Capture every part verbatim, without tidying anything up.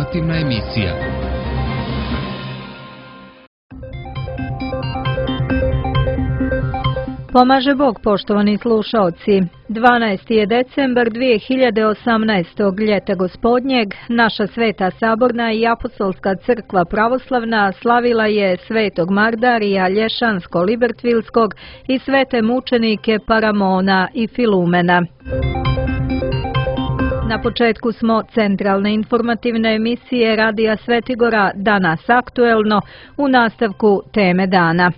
informativna emisija. Pomaže Bog, poštovani slušaoci. dvanaesti je decembar dvije hiljade osamnaestog. ljeta gospodnjeg. Naša Sveta Saborna i Apostolska crkva pravoslavna slavila je Svetog Mardarija Lješansko-Libertvilskog i svete mučenike Paramona i Filumena. Na početku smo centralne informativne emisije Radija Svetigora, danas aktuelno, u nastavku teme dana.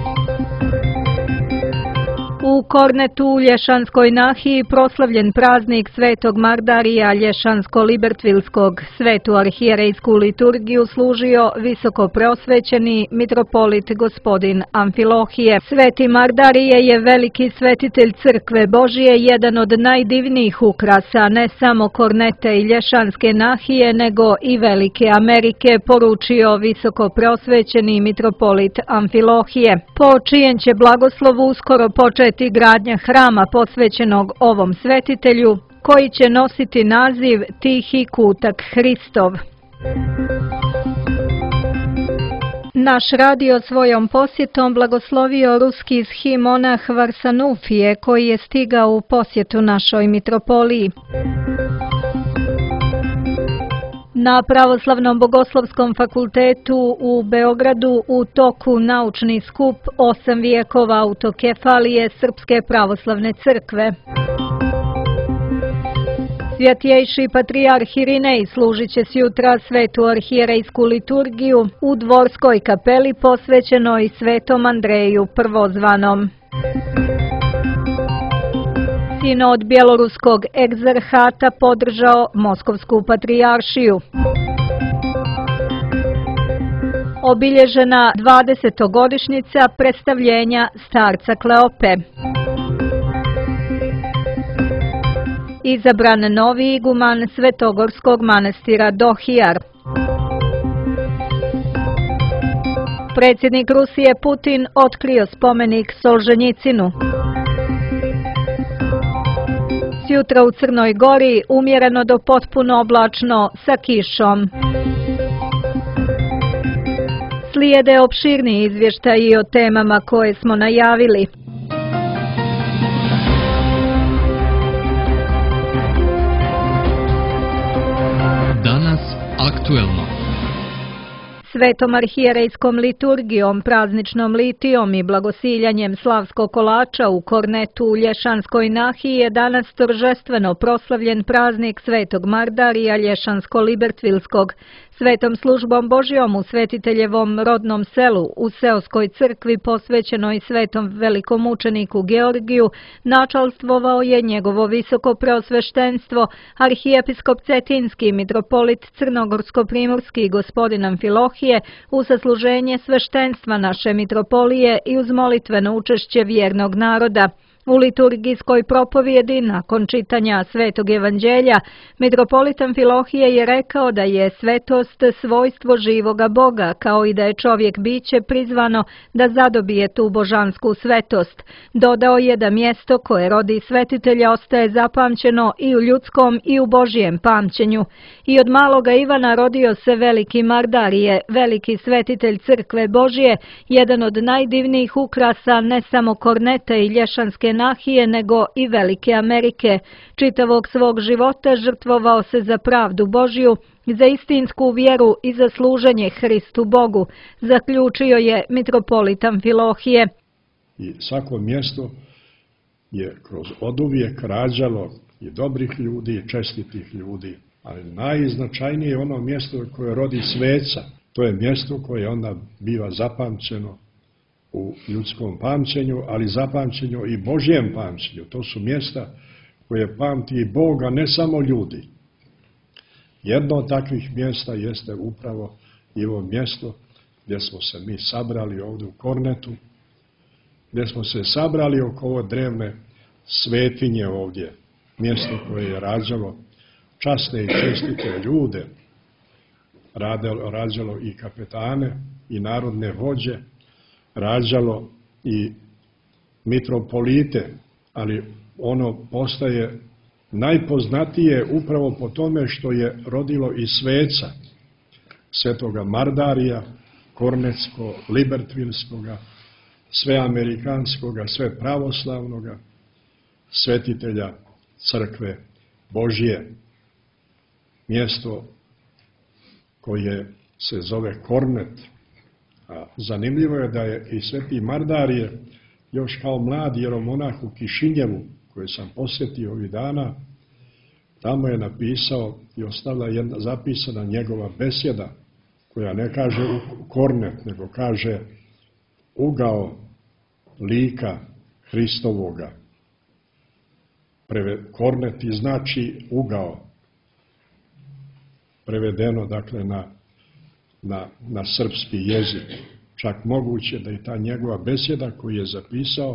U Kornetu u Lješanskoj nahiji proslavljen praznik Svetog Mardarija Lješansko-Libertvilskog. Svetu arhijerejsku liturgiju služio visoko preosvećeni mitropolit gospodin Amfilohije. Sveti Mardarije je veliki svetitelj crkve Božije, jedan od najdivnijih ukrasa ne samo Kornete i Lješanske nahije, nego i Velike Amerike, poručio visoko preosvećeni mitropolit Amfilohije. Po čijem će blagoslovu uskoro početi gradnja hrama posvećenog ovom svetitelju, koji će nositi naziv Tihi kutak Hristov. Naš radio svojom posjetom blagoslovio ruski schimonah Varsanufije, koji je stigao u posjetu našoj mitropoliji. Na Pravoslavnom bogoslovskom fakultetu u Beogradu u toku naučni skup osam vijekova autokefalije Srpske pravoslavne crkve. Svjatjejši patrijarh Irinej služit će sjutra svetu arhijerejsku liturgiju u dvorskoj kapeli posvećenoj Svetom Andreju Prvozvanom. Sinod bjeloruskog egzarhata podržao Moskovsku patrijaršiju. Obilježena dvadesetogodišnjica predstavljenja starca Kleope. Izabran novi iguman Svetogorskog manastira Dohijar. Predsjednik Rusije Putin otkrio spomenik Solženjicinu. Jutra u Crnoj Gori umjereno do potpuno oblačno sa kišom. Slijede opširniji izvještaji o temama koje smo najavili. Danas aktuelno. Svetom arhijerejskom liturgijom, prazničnom litijom i blagosiljanjem slavskog kolača u Kornetu u Lješanskoj nahiji je danas торжествено proslavljen praznik Svetog Mardarija Lješansko-Libertvilskog. Svetom službom Božjom u svetiteljevom rodnom selu u seoskoj crkvi posvećenoj svetom velikomučeniku Georgiju načalstvovao je njegovo visoko preosveštenstvo arhijepiskop Cetinski mitropolit Crnogorsko-primorski gospodin Amfilohije u sasluženje sveštenstva naše mitropolije i uz molitveno učešće vjernog naroda. U liturgijskoj propovjedi nakon čitanja Svetog evanđelja mitropolit Amfilohije je rekao da je svetost svojstvo živoga Boga, kao i da je čovjek biće prizvano da zadobije tu božansku svetost. Dodao je da mjesto koje rodi svetitelja ostaje zapamćeno i u ljudskom i u Božjem pamćenju. I od maloga Ivana rodio se veliki Mardarije, veliki svetitelj crkve Božje, jedan od najdivnijih ukrasa ne samo Kornete i Lješanske nahije, nego i Velike Amerike. Čitavog svog života žrtvovao se za pravdu Božju, za istinsku vjeru i za služenje Hristu Bogu, zaključio je mitropolit Amfilohije. I svako mjesto je kroz oduvijek rađalo i dobrih ljudi i čestitih ljudi, ali najznačajnije je ono mjesto koje rodi sveca. To je mjesto koje onda biva zapamćeno u ljudskom pamćenju, ali zapamćenju i Božjem pamćenju. To su mjesta koje pamti i Bog, a ne samo ljudi. Jedno od takvih mjesta jeste upravo i ovo mjesto gdje smo se mi sabrali ovdje u Kornetu, gdje smo se sabrali oko ovo drevne svetinje ovdje, mjesto koje je rađalo časne i čestite ljude, rađalo i kapetane i narodne vođe, rađalo i mitropolite, ali ono postaje najpoznatije upravo po tome što je rodilo i sveca. svetoga Mardarija, kornetsko, libertvilskoga, sveamerikanskoga, sve pravoslavnoga, svetitelja crkve Božje, mjesto koje se zove Kornet. A zanimljivo je da je i sveti Mardarije još kao mlad jeromonah u Kišinjevu, koje sam posjetio ovih dana, tamo je napisao i ostala jedna zapisana njegova besjeda, koja ne kaže Kornet, nego kaže ugao lika Hristovoga. Korneti znači ugao, prevedeno dakle na, na, na srpski jezik. Čak moguće da i ta njegova besjeda koju je zapisao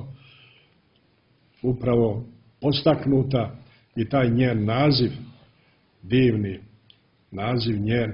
upravo postaknuta i taj njen naziv, divni naziv njen,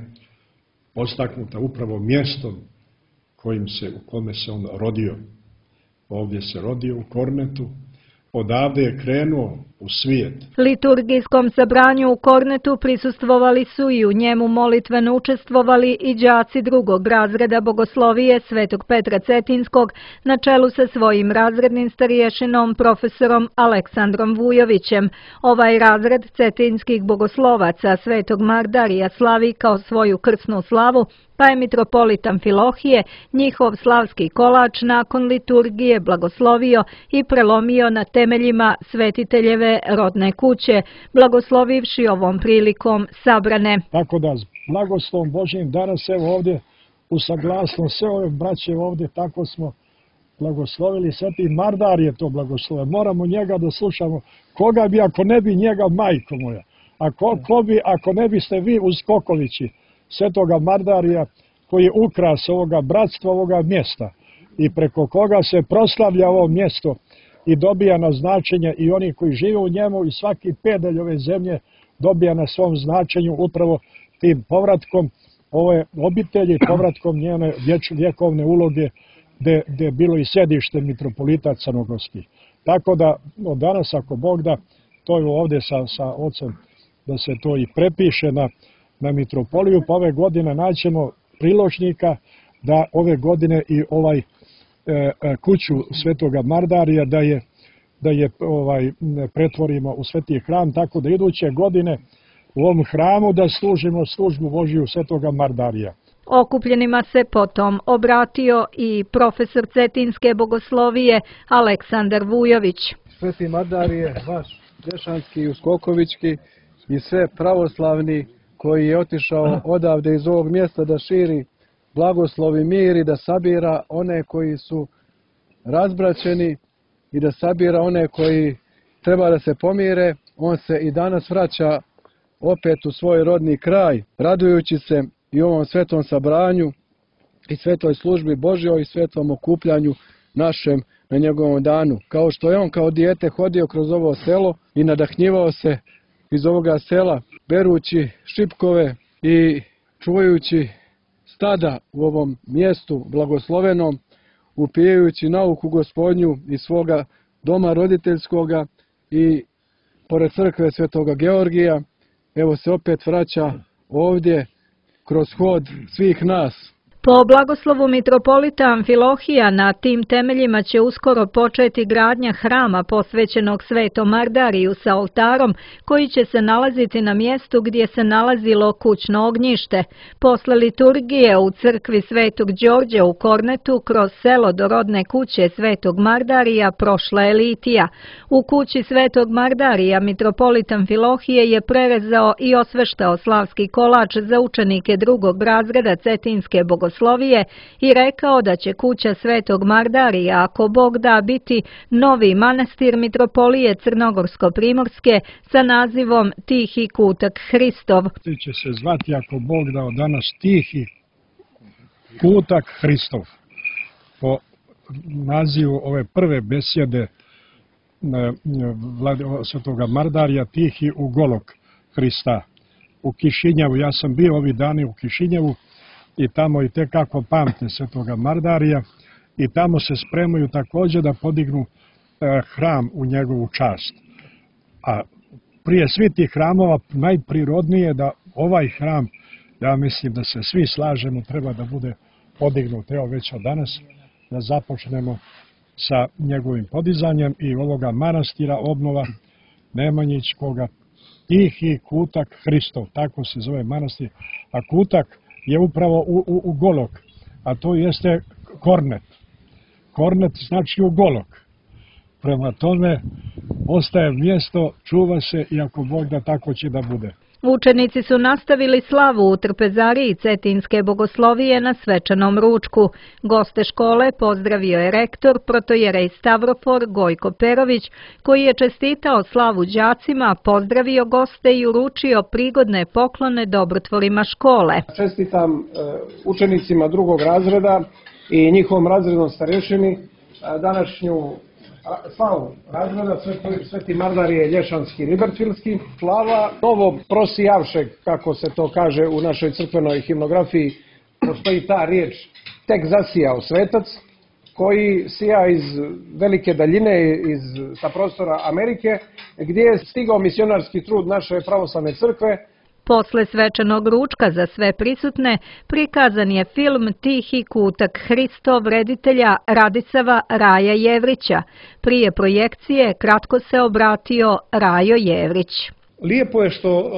postaknuta upravo mjestom kojim se, u kome se on rodio. Ovdje se rodio u Kornetu, odavde je krenuo u svijet. Liturgijskom sabranju u Kornetu prisustvovali su i u njemu molitveno učestvovali i đaci drugog razreda bogoslovije Svetog Petra Cetinskog na čelu sa svojim razrednim stariješinom profesorom Aleksandrom Vujovićem. Ovaj razred cetinskih bogoslovaca Svetog Mardarija slavi kao svoju krsnu slavu, pa je mitropolit Amfilohije njihov slavski kolač nakon liturgije blagoslovio i prelomio na temeljima svetiteljeve rodne kuće, blagoslovivši ovom prilikom sabrane. Tako da s blagoslovom Božjim danas evo ovdje u saglasnost sve ove braće ovdje tako smo blagoslovili. Sveti Mardar je to blagoslovio. Moramo njega da slušamo. Koga bi ako ne bi njega, majko moja? A ko, ko bi ako ne biste vi uz Kokovići svetoga Mardarija koji je ukras ovoga bratstva, ovoga mjesta i preko koga se proslavlja ovo mjesto i dobija na značenje i oni koji žive u njemu i svaki pedalj ove zemlje dobija na svom značenju upravo tim povratkom ove obitelji, povratkom njene vjekovne uloge gdje je bilo i sjedište mitropolita crnogorskih. Tako da od danas, ako Bog da, to je ovdje sa, sa ocem da se to i prepiše na, na mitropoliju, pa ove godine naćemo priložnika da ove godine i ovaj e, kuću svetoga Mardarija da je, da je ovaj, pretvorimo u sveti hram, tako da iduće godine u ovom hramu da služimo službu Božju svetoga Mardarija. Okupljenima se potom obratio i profesor cetinske bogoslovije Aleksandar Vujović. Sveti Mardarije, vaš Dješanski i Uskokovićki i sve pravoslavni koji je otišao odavde iz ovog mjesta da širi blagoslov i mir i da sabira one koji su razbraćeni i da sabira one koji treba da se pomire. On se i danas vraća opet u svoj rodni kraj, radujući se i ovom svetom sabranju i svetoj službi Božjoj i svetom okupljanju našem na njegovom danu. Kao što je on kao dijete hodio kroz ovo selo i nadahnjivao se iz ovoga sela, berući šipkove i čuvajući stada u ovom mjestu blagoslovenom, upijajući nauku Gospodnju iz svoga doma roditeljskoga i pored crkve svetoga Georgija, evo se opet vraća ovdje kroz hod svih nas. Po blagoslovu mitropolita Amfilohija na tim temeljima će uskoro početi gradnja hrama posvećenog Svetom Mardariju sa oltarom koji će se nalaziti na mjestu gdje se nalazilo kućno ognjište. Posle liturgije u crkvi Svetog Đorđa u Kornetu kroz selo do rodne kuće Svetog Mardarija prošla je litija. U kući Svetog Mardarija mitropolit Amfilohije je prerezao i osveštao slavski kolač za učenike drugog razreda cetinske bogoslovije i rekao da će kuća Svetog Mardarija, ako Bog da, biti novi manastir mitropolije Crnogorsko-Primorske sa nazivom Tihi kutak Hristov. Ti će se zvati, ako Bog da, od danas Tihi kutak Hristov. Po nazivu ove prve besjede svetoga Mardarija, Tihi ugolok Hrista. U Kišinjevu, ja sam bio ovi dani u Kišinjevu, i tamo i tekako pamte svetoga Mardarija i tamo se spremaju također da podignu e, hram u njegovu čast. A prije svih tih hramova najprirodnije je da ovaj hram Ja mislim da se svi slažemo, treba da bude podignut, evo već od danas, da započnemo sa njegovim podizanjem i ovoga manastira, obnova Nemanjićkoga, Tihi kutak Hristov, tako se zove manastir, a kutak je upravo u, u, u golok, a to jeste kornet. Kornet znači u golok. Prema tome, ostaje mjesto, čuva se i ako Bog da, tako će da bude. Učenici su nastavili slavu u trpezariji Cetinske bogoslovije na svečanom ručku. Goste škole pozdravio je rektor, protojerej Stavrofor Gojko Perović, koji je čestitao slavu đacima, pozdravio goste i uručio prigodne poklone dobrotvorima škole. Čestitam učenicima drugog razreda i njihovom razrednom starešini današnju slavu razreda Sveti Mardarije Lješanski Libertvilski. Slava novo prosijavšeg, kako se to kaže u našoj crkvenoj himnografiji, postoji ta riječ tek zasijao svetac, koji sija iz velike daljine, iz, sa prostora Amerike, gdje je stigao misionarski trud naše pravoslavne crkve. Posle svečanog ručka za sve prisutne prikazan je film Tihi kutak Hristov reditelja Radisava Raja Jevrića. Prije projekcije kratko se obratio Rajo Jevrić. Lijepo je što uh,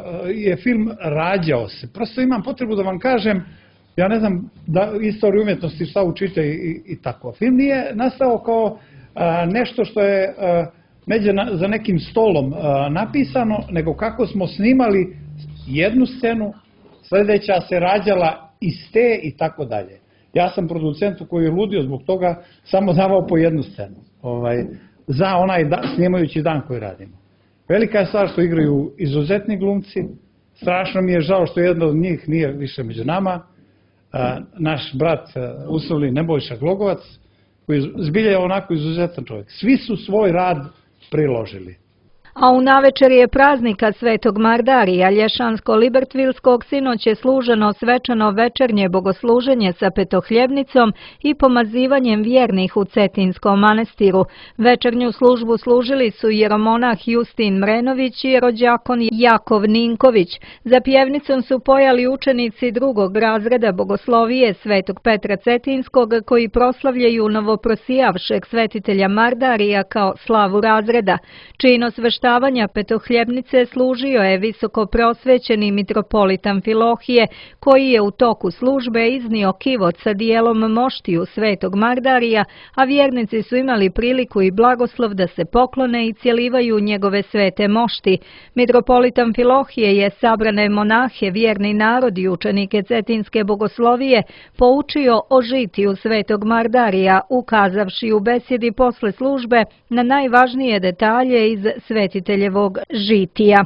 je film rađao se. Prosto imam potrebu da vam kažem, ja ne znam da istoriju umjetnosti šta učite i, i tako. Film nije nastao kao uh, nešto što je uh, međe na, za nekim stolom uh, napisano, nego kako smo snimali jednu scenu, sljedeća se rađala iz te i tako dalje. Ja sam producentu koji je ludio zbog toga samo davao po jednu scenu. Ovaj, za onaj da, snimajući dan koji radimo. Velika je stvar što igraju izuzetni glumci. Strašno mi je žao što jedan od njih nije više među nama. A, naš brat uslovni Nebojša Glogovac, koji zbilja je onako izuzetan čovjek. Svi su svoj rad priložili. A u navečerje praznika Svetog Mardarija Lješansko-Libertvilskog sinoć je služeno svečano večernje bogosluženje sa petohljebnicom i pomazivanjem vjernih u Cetinskom manastiru. Večernju službu služili su jeromonah Justin Mrenović i jerođakon Jakov Ninković. Za pjevnicom su pojali učenici drugog razreda bogoslovije Svetog Petra Cetinskog, koji proslavljaju novoprosijavšeg svetitelja Mardarija kao slavu razreda. Čino sveštavanja petohljebnice služio je visoko prosvećeni mitropolit Amfilohije, koji je u toku službe iznio kivot sa dijelom moštiju Svetog Mardarija, a vjernici su imali priliku i blagoslov da se poklone i cjelivaju njegove svete mošti. Mitropolit Amfilohije je sabrane monahe, vjerni narod i učenike Cetinske bogoslovije poučio o žitiju Svetog Mardarija, ukazavši u besjedi posle službe na najvažnije detalje iz svetiteljevog žitija.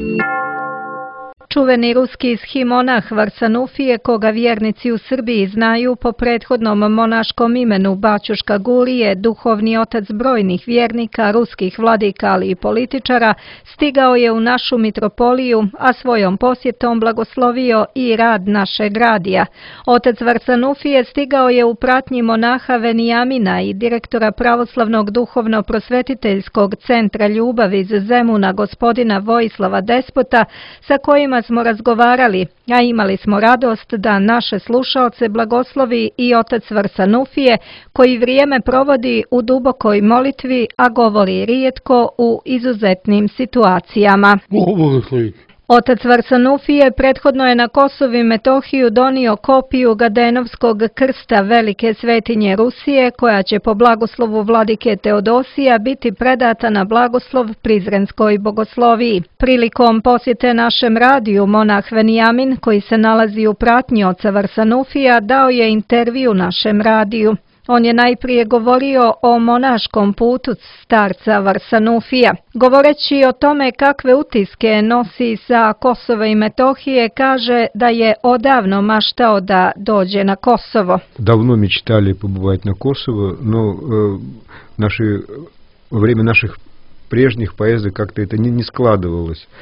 Čuveni ruski ishimonah Varsanufije, koga vjernici u Srbiji znaju po prethodnom monaškom imenu Baćuška Gurije, duhovni otac brojnih vjernika, ruskih vladika, ali i političara, stigao je u našu mitropoliju, a svojom posjetom blagoslovio i rad našeg radija. Otac Varsanufije stigao je u pratnji monaha Venijamina i direktora pravoslavnog duhovno-prosvetiteljskog centra Ljubav iz Zemuna, gospodina Vojislava Despota, sa kojima smo razgovarali, a imali smo radost da naše slušaoce blagoslovi i otac Varsanufije, koji vrijeme provodi u dubokoj molitvi, a govori rijetko u izuzetnim situacijama. Otac Varsanufije prethodno je na Kosovu i Metohiju donio kopiju Gadenovskog krsta velike svetinje Rusije, koja će po blagoslovu vladike Teodosija biti predata na blagoslov Prizrenskoj bogosloviji. Prilikom posjete našem radiju, monah Venijamin, koji se nalazi u pratnji oca Varsanufija, dao je intervju našem radiju. On je najprije govorio o monaškom putu starca Varsanufija. Govoreći o tome kakve utiske nosi sa Kosova i Metohije, kaže da je odavno maštao da dođe na Kosovo. Davno mečtali побывать на Kosovo, но э, наши, во время наших прежних поездок как-то это не, не складывалось.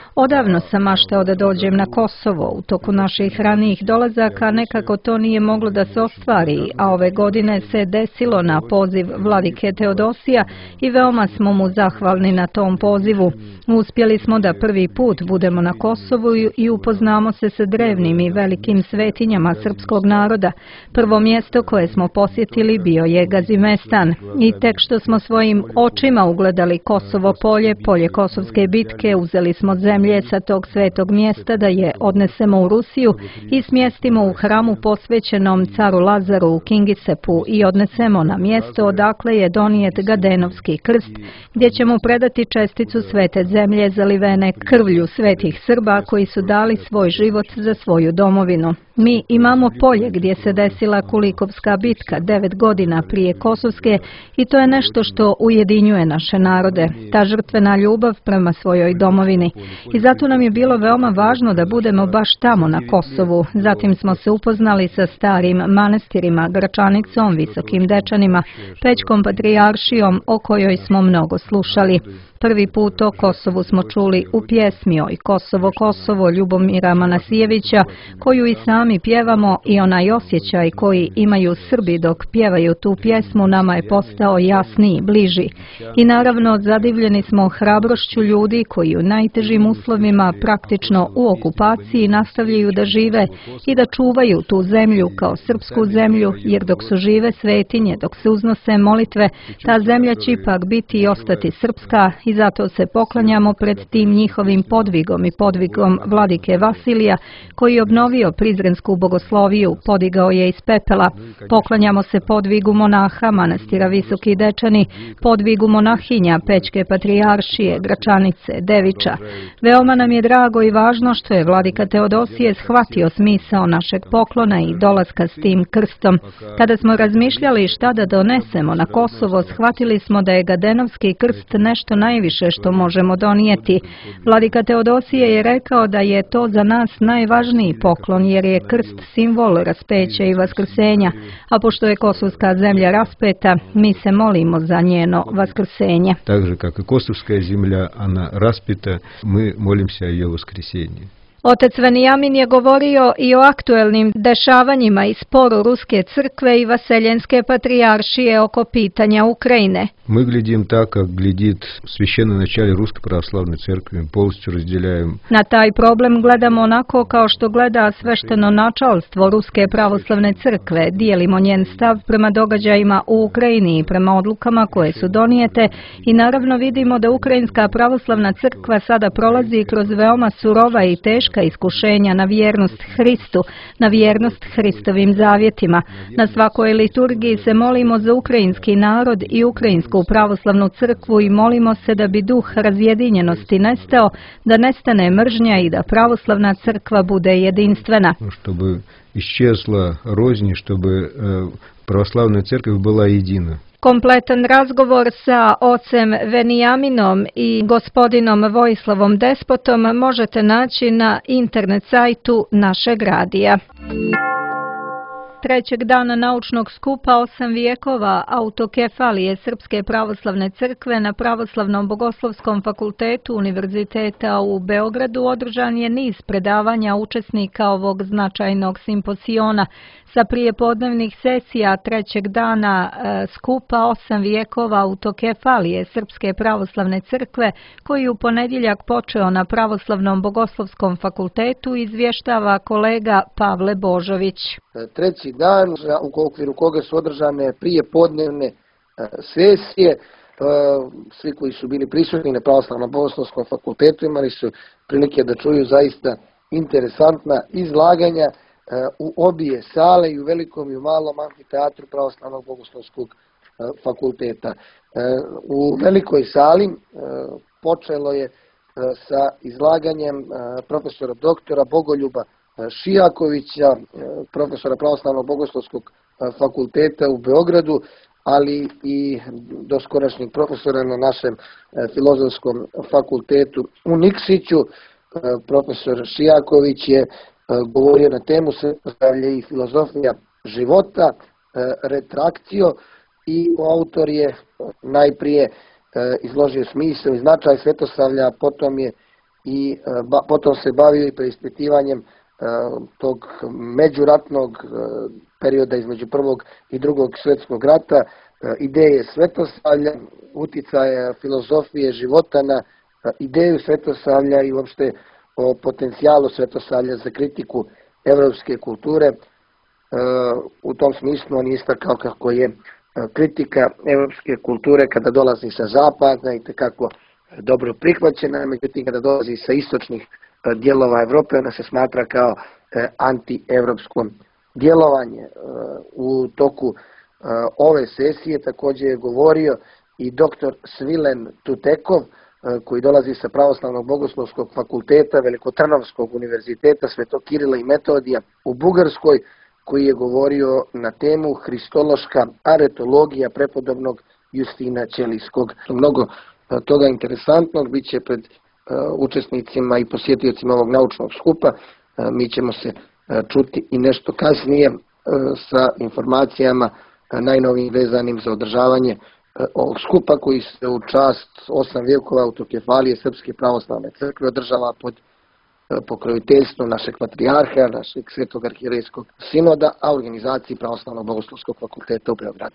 Odavno sam maštao da dođem na Kosovo. U toku naših ranijih dolazaka nekako to nije moglo da se ostvari, a ove godine se desilo na poziv vladike Teodosija i veoma smo mu zahvalni na tom pozivu. Uspjeli smo da prvi put budemo na Kosovu i upoznamo se sa drevnim i velikim svetinjama srpskog naroda. Prvo mjesto koje smo posjetili bio je Gazimestan i tek što smo svojim očima ugledali Kosovo polje, polje Kosovske bitke, uzeli smo zemlje sa tog svetog mjesta da je odnesemo u Rusiju i smjestimo u hramu posvećenom caru Lazaru u Kingisepu i odnesemo na mjesto odakle je donijet Gadenovski krst, gdje ćemo predati česticu svete zemlje zalivene krvlju svetih Srba koji su dali svoj život za svoju domovinu. Mi imamo polje gdje se desila Kulikovska bitka devet godina prije Kosovske i to je nešto što ujedinjuje naše narode, ta žrtvena ljubav prema svojoj domovini. I zato nam je bilo veoma važno da budemo baš tamo na Kosovu. Zatim smo se upoznali sa starim manastirima, Gračanicom, Visokim Dečanima, Pećkom patrijaršijom o kojoj smo mnogo slušali. Prvi put o Kosovu smo čuli u pjesmi Oj Kosovo, Kosovo Ljubomira Manasijevića, koju i sami pjevamo, i onaj osjećaj koji imaju Srbi dok pjevaju tu pjesmu nama je postao jasniji, bliži. I naravno zadivljeni smo hrabrošću ljudi koji u najtežim uslovima, praktično u okupaciji, nastavljaju da žive i da čuvaju tu zemlju kao srpsku zemlju, jer dok su žive svetinje, dok se uznose molitve, ta zemlja će ipak biti i ostati srpska. I zato se poklanjamo pred tim njihovim podvigom i podvigom vladike Vasilija, koji je obnovio Prizrensku bogosloviju, podigao je iz pepela. Poklanjamo se podvigu monaha manastira Visoki Dečani, podvigu monahinja Pećke patrijaršije, Gračanice, Deviča. Veoma nam je drago i važno što je vladika Teodosije shvatio smisao našeg poklona i dolaska s tim krstom. Kada smo razmišljali šta da donesemo na Kosovo, shvatili smo da je Gadenovski krst nešto najviše što možemo donijeti. Vladika Teodosije je rekao da je to za nas najvažniji poklon, jer je krst simbol raspeća i vaskrsenja, a pošto je kosovska zemlja raspeta, mi se molimo za njeno vaskrsenje. Также как и Косовская земля, она распята, мы молимся о ее воскресении. Otec Venijamin je govorio i o aktuelnim dešavanjima i sporu Ruske crkve i Vaseljenske patrijaršije oko pitanja Ukrajine. Мы глядим так, как глядит священное начале Русской Православной Церкви, полностью разделяем. Na taj problem gledamo onako kao što gleda svešteno načalstvo Ruske pravoslavne crkve. Dijelimo njen stav prema događajima u Ukrajini i prema odlukama koje su donijete i naravno vidimo da Ukrajinska pravoslavna crkva sada prolazi kroz veoma surova i teška iskušenja na vjernost Hristu, na vjernost Hristovim zavjetima. Na svakoj liturgiji se molimo za ukrajinski narod i ukrajinsku pravoslavnu crkvu i molimo se da bi duh razjedinjenosti nestao, da nestane mržnja i da pravoslavna crkva bude jedinstvena. Чтобы исчезла рознь, чтобы православная церковь была едина. Kompletan razgovor sa ocem Venijaminom i gospodinom Vojislavom Despotom možete naći na internet sajtu našeg radija. Trećeg dana naučnog skupa osam vijekova autokefalije Srpske pravoslavne crkve na Pravoslavnom bogoslovskom fakultetu Univerziteta u Beogradu održan je niz predavanja učesnika ovog značajnog simposiona. Sa prijepodnevnih sesija trećeg dana e, skupa osam vijekova autokefalije Srpske pravoslavne crkve, koji u ponedjeljak počeo na Pravoslavnom bogoslovskom fakultetu, izvještava kolega Pavle Božović. Treći dan u okviru koga su održane prijepodnevne sesije, svi koji su bili prisutni na Pravoslavnom bogoslovskom fakultetu imali su prilike da čuju zaista interesantna izlaganja u obje sale, i u velikom i u malom amfiteatru Pravoslavnog bogoslovskog fakulteta. U velikoj sali počelo je sa izlaganjem profesora doktora Bogoljuba Šijakovića, profesora Pravoslavnog bogoslovskog fakulteta u Beogradu, ali i doskorašnjeg profesora na našem filozofskom fakultetu u Nikšiću. Profesor Šijaković je govorio na temu Svetosavlje i filozofija života, retrakcio, i autor je najprije izložio smisao i značaj Svetosavlja, potom je i ba, potom se bavio i preispitivanjem tog međuratnog perioda između prvog i drugog svjetskog rata, ideje svetosavlja, uticaja filozofije života na ideju svetosavlja i uopšte o potencijalu svetosavlja za kritiku evropske kulture. U tom smislu on istakao kako je kritika evropske kulture kada dolazi sa zapada i tekako dobro prihvaćena, međutim kada dolazi sa istočnih dijelova Evrope ona se smatra kao anti-evropsko djelovanje. U toku ove sesije također je govorio i doktor Svilen Tutekov, koji dolazi sa Pravoslavnog bogoslovskog fakulteta Velikotrnovskog univerziteta Svetog Kirila i Metodija u Bugarskoj, koji je govorio na temu Hristološka aretologija prepodobnog Justina Ćelijskog. Mnogo toga interesantnog bit će pred učesnicima i posjetiocima ovog naučnog skupa. Mi ćemo se čuti i nešto kasnije sa informacijama najnovijim vezanim za održavanje ovog skupa koji se u čast osam vjekova autokefalije Srpske pravoslavne crkve održava pod pokroviteljstvom našeg patrijarha, našeg svetog arhijerejskog sinoda, a u organizaciji Pravoslavnog bogoslovskog fakulteta u Beogradu.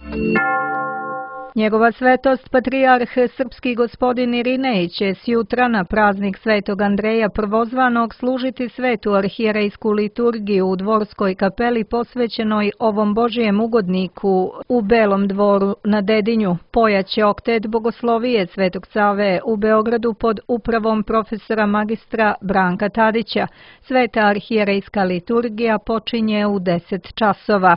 Njegova svetost patrijarh srpski gospodin Irinej će sjutra na praznik Svetog Andreja Prvozvanog služiti svetu arhijerejsku liturgiju u dvorskoj kapeli posvećenoj ovom Božijem ugodniku u Belom dvoru na Dedinju. Pojaće oktet bogoslovije Svetog Save u Beogradu pod upravom profesora magistra Branka Tadića. Sveta arhijerejska liturgija počinje u deset časova.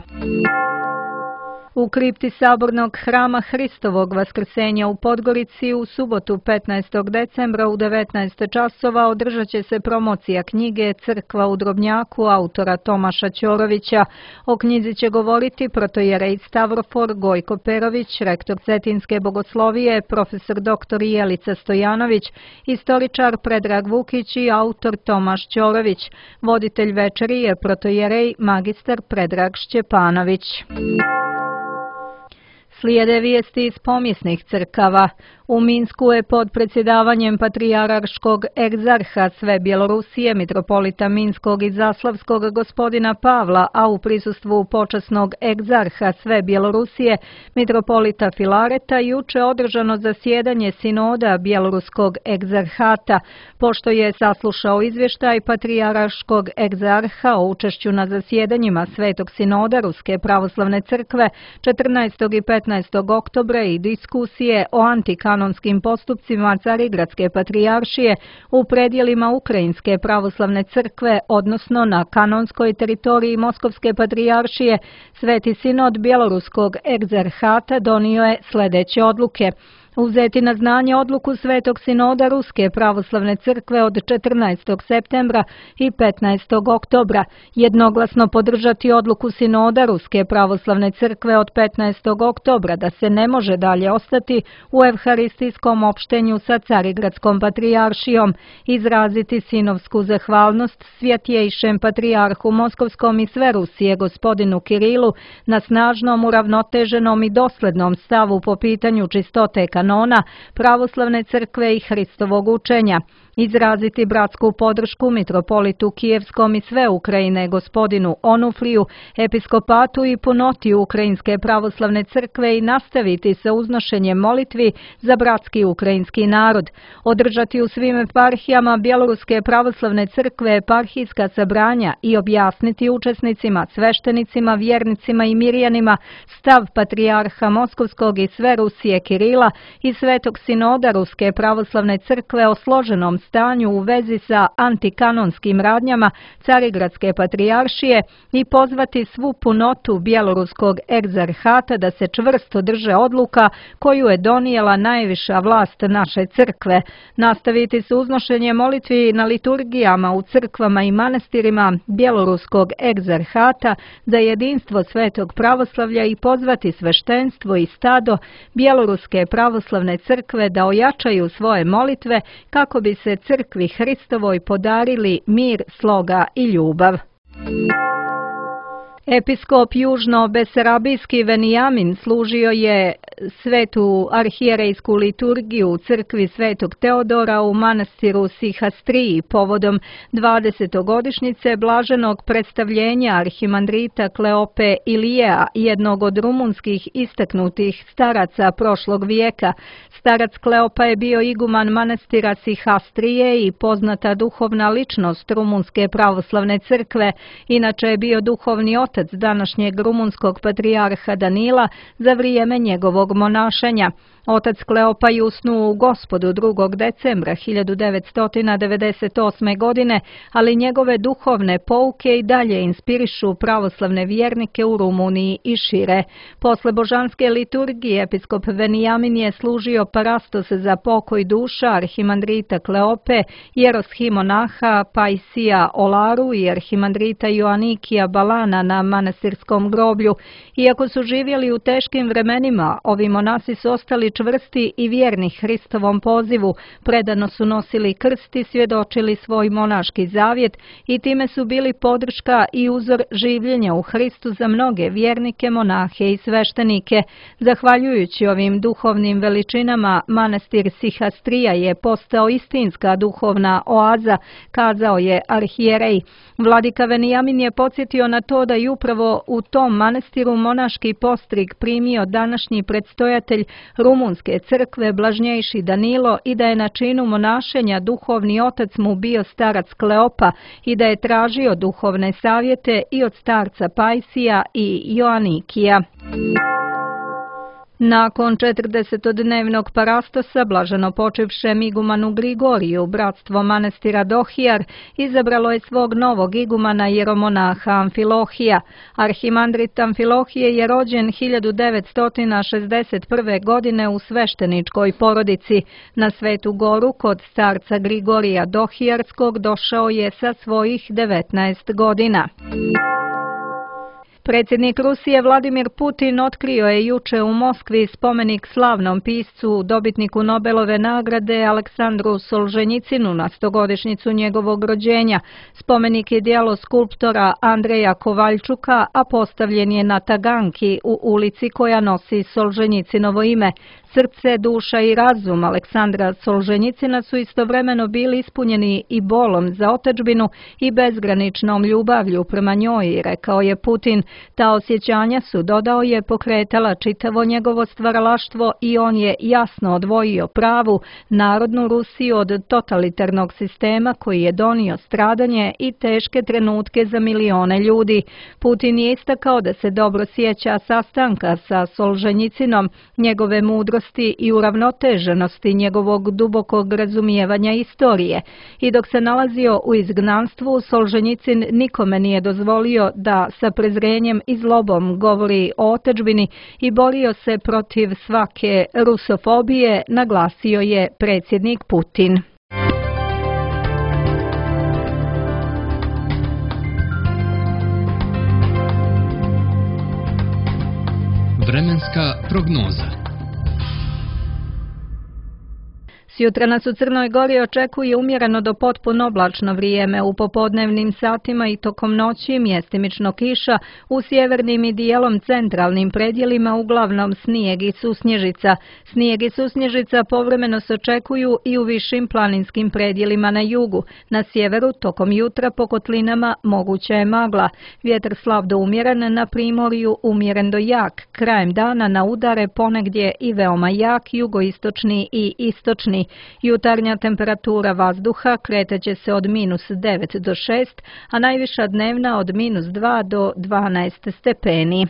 U kripti Sabornog hrama Hristovog Vaskrsenja u Podgorici u subotu petnaestog decembra u devetnaest časova održat će se promocija knjige Crkva u Drobnjaku autora Tomaša Ćorovića. O knjizi će govoriti protojerej Stavrofor Gojko Perović, rektor Cetinske bogoslovije, profesor doktor Jelica Stojanović, istoričar Predrag Vukić i autor Tomaš Ćorović. Voditelj večeri je protojerej magistar Predrag Šćepanović. Slijede vijesti iz pomjesnih crkava. U Minsku je pod predsjedavanjem patrijarškog egzarha sve Bjelorusije, mitropolita Minskog i Zaslavskog gospodina Pavla, a u prisustvu počasnog egzarha sve Bjelorusije, mitropolita Filareta, juče održano zasjedanje sinoda Bjeloruskog egzarhata. Pošto je saslušao izvještaj patrijarškog egzarha o učešću na zasjedanjima Svetog sinoda Ruske pravoslavne crkve četrnaestog i petnaestog oktobra i diskusije o antikanonskim postupcima Carigradske patrijaršije u predjelima Ukrajinske pravoslavne crkve, odnosno na kanonskoj teritoriji Moskovske patrijaršije, Sveti sinod Bjeloruskog egzarhata donio je sljedeće odluke. Uzeti na znanje odluku Svetog sinoda Ruske pravoslavne crkve od četrnaestog septembra i petnaestog oktobra, jednoglasno podržati odluku sinoda Ruske pravoslavne crkve od petnaestog oktobra da se ne može dalje ostati u evharistijskom opštenju sa Carigradskom patrijaršijom, izraziti sinovsku zahvalnost svjetjejšem patrijarhu Moskovskom i sve Rusije gospodinu Kirilu na snažnom, uravnoteženom i doslednom stavu po pitanju čistote kanona, pravoslavne crkve i Hristovog učenja. Izraziti bratsku podršku mitropolitu Kijevskom i sve Ukrajine gospodinu Onufliju, episkopatu i punotiju Ukrajinske pravoslavne crkve i nastaviti sa uznošenjem molitvi za bratski ukrajinski narod. Održati u svim eparhijama Bjeloruske pravoslavne crkve eparhijska sabranja i objasniti učesnicima, sveštenicima, vjernicima i mirjanima stav patrijarha Moskovskog i sve Rusije Kirila i Svetog sinoda Ruske pravoslavne crkve o složenom stanju u vezi sa antikanonskim radnjama Carigradske patrijaršije i pozvati svu punotu Bjeloruskog egzarhata da se čvrsto drže odluka koju je donijela najviša vlast naše crkve. Nastaviti s uznošenjem molitvi na liturgijama u crkvama i manastirima Bjeloruskog egzarhata za jedinstvo svetog pravoslavlja i pozvati sveštenstvo i stado Bjeloruske pravoslavne crkve da ojačaju svoje molitve kako bi se crkvi Hristovoj podarili mir, sloga i ljubav. Episkop južno-besarabijski Venijamin služio je svetu arhijerejsku liturgiju u crkvi Svetog Teodora u manastiru Sihastriji povodom dvadesetogodišnjice blaženog predstavljenja arhimandrita Kleope Ilijeja, jednog od rumunskih istaknutih staraca prošlog vijeka. Starac Kleopa je bio iguman manastira Sihastrije i poznata duhovna ličnost Rumunske pravoslavne crkve, inače je bio duhovni otac današnjeg rumunskog patrijarha Danila za vrijeme njegovog monašenja. Otac Kleopa je usnuo u Gospodu drugog decembra hiljadu devetsto devedeset osme. godine, ali njegove duhovne pouke i dalje inspirišu pravoslavne vjernike u Rumuniji i šire. Posle božanske liturgije episkop Venijamin je služio parastos za pokoj duša arhimandrita Kleope, jeroshimonaha Paisija Olaru i arhimandrita Joanikija Balana na manastirskom groblju. Iako su živjeli u teškim vremenima, ovi monasi su ostali čvrsti i vjerni Hristovom pozivu, predano su nosili krst i svjedočili svoj monaški zavjet i time su bili podrška i uzor življenja u Hristu za mnoge vjernike, monahe i sveštenike. Zahvaljujući ovim duhovnim veličinama, manastir Sihastrija je postao istinska duhovna oaza, kazao je arhijerej. Vladika Venijamin je podsjetio na to da je upravo u tom manastiru monaški postrig primio današnji predstojatelj Rumunske crkve blažnjejši Danilo i da je na činu monašenja duhovni otac mu bio starac Kleopa i da je tražio duhovne savjete i od starca Paisija i Joanikija. Nakon četrdesetodnevnog parastosa, blaženo počivšem igumanu Grigoriju, bratstvo manastira Dohijar izabralo je svog novog igumana jeromonaha Amfilohija. Arhimandrit Amfilohije je rođen hiljadu devetsto šezdeset prve. godine u svešteničkoj porodici. Na Svetu Goru kod starca Grigorija Dohijarskog došao je sa svojih devetnaest godina. Predsjednik Rusije Vladimir Putin otkrio je juče u Moskvi spomenik slavnom piscu, dobitniku Nobelove nagrade Aleksandru Solženjicinu na stogodišnjicu njegovog rođenja. Spomenik je djelo skulptora Andreja Kovaljčuka, a postavljen je na Taganki u ulici koja nosi Solženjicinovo ime. Srce, duša i razum Aleksandra Solženjicina su istovremeno bili ispunjeni i bolom za otadžbinu i bezgraničnom ljubavlju prema njoj, rekao je Putin. Ta osjećanja su, dodao je, pokretala čitavo njegovo stvaralaštvo i on je jasno odvojio pravu, narodnu Rusiju od totalitarnog sistema koji je donio stradanje i teške trenutke za milione ljudi. Putin je istakao da se dobro sjeća sastanka sa Solženjicinom, njegove mudrosti i uravnoteženosti njegovog dubokog razumijevanja istorije. I dok se nalazio u izgnanstvu, Solženjicin nikome nije dozvolio da sa prezrenjem i zlobom govori o otadžbini i borio se protiv svake rusofobije, naglasio je predsjednik Putin. Vremenska prognoza. Sjutra nas u Crnoj Gori očekuje umjereno do potpuno oblačno vrijeme. U popodnevnim satima i tokom noći mjestimično kiša, u sjevernim i dijelom centralnim predjelima uglavnom snijeg i susnježica. Snijeg i susnježica povremeno se očekuju i u višim planinskim predjelima na jugu. Na sjeveru tokom jutra po kotlinama moguća je magla. Vjetar slab do umjeren, na primorju umjeren do jak. Krajem dana na udare ponegdje i veoma jak jugoistočni i istočni. Jutarnja temperatura vazduha kretaće se od minus devet do šest, a najviša dnevna od minus dva do dvanaest stepeni.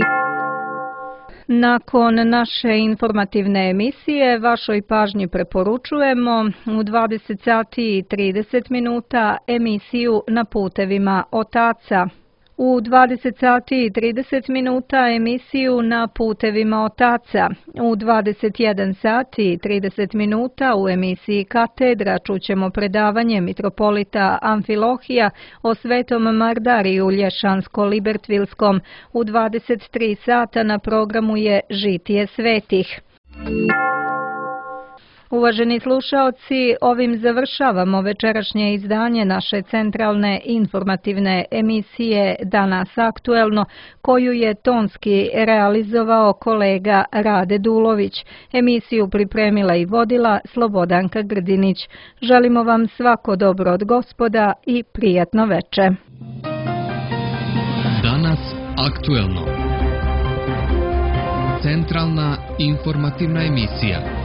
Nakon naše informativne emisije vašoj pažnji preporučujemo u dvadeset sati i trideset minuta emisiju Na putevima otaca. U dvadeset sati i trideset minuta emisiju Na putevima otaca. U dvadeset jedan sati i trideset minuta u emisiji Katedra čućemo predavanje mitropolita Amfilohija o svetom Mardariju Lješansko-Libertvilskom. U dvadeset tri sata na programu je Žitije svetih. Uvaženi slušaoci, ovim završavamo večerašnje izdanje naše centralne informativne emisije Danas aktuelno, koju je tonski realizovao kolega Rade Dulović. Emisiju pripremila i vodila Slobodanka Grdinić. Želimo vam svako dobro od Gospoda i prijatno veče. Danas aktuelno. Centralna informativna emisija.